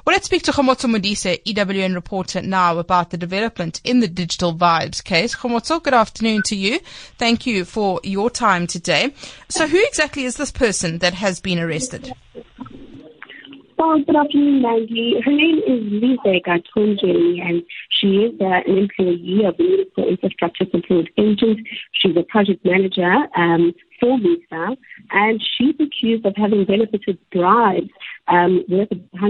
Well, let's speak to Khomotso Modise, EWN reporter, now about the development in the Digital Vibes case. Khomotso, good afternoon to you. Thank you for your time today. So who exactly is this person that has been arrested? Well, good afternoon, Maggie. Her name is Lisa Gatonjeli, and she is an employee of the Municipal Infrastructure Support Agent. She's a project manager for Lisa, and she's accused of having benefited bribes worth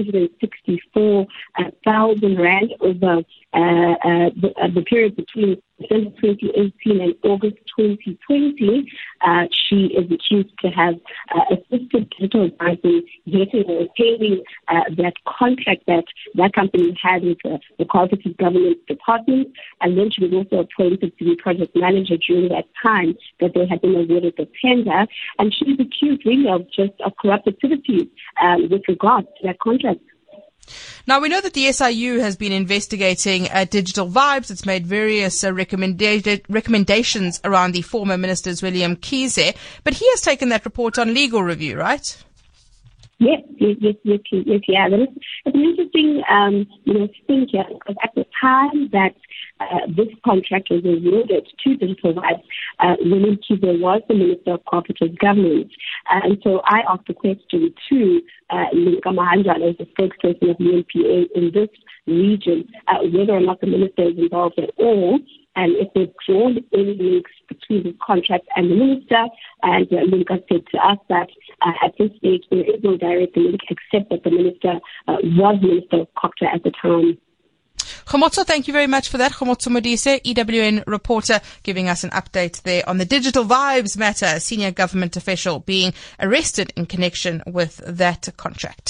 164,000 rand over the period between December 2018 and August 2020. She is accused to have assisted Digital Vibes in getting or obtaining that contract that company had with the Cooperative Governance Department, and then she was also appointed to be project manager during that time that they had been awarded the tender, and she is accused really of corrupt activities with regards to that contract. Now, we know that the SIU has been investigating Digital Vibes. It's made various recommendations around the former Minister's William Kize, but he has taken that report on legal review, right? Yes, yeah. It's an interesting, thing here, because at the time that this contract was awarded to Digital Vibes, William Kize was the Minister of Cooperative Governance. And so I asked the question to Linka Mahanjana, as the spokesperson of the UNPA in this region, whether or not the minister is involved at all, and if they've drawn any links between the contract and the minister. And Linka said to us that at this stage there is no direct link, except that the minister was Minister of Copter at the time. Khomotso, thank you very much for that. Khomotso Modise, EWN reporter, giving us an update there on the Digital Vibes matter, a senior government official being arrested in connection with that contract.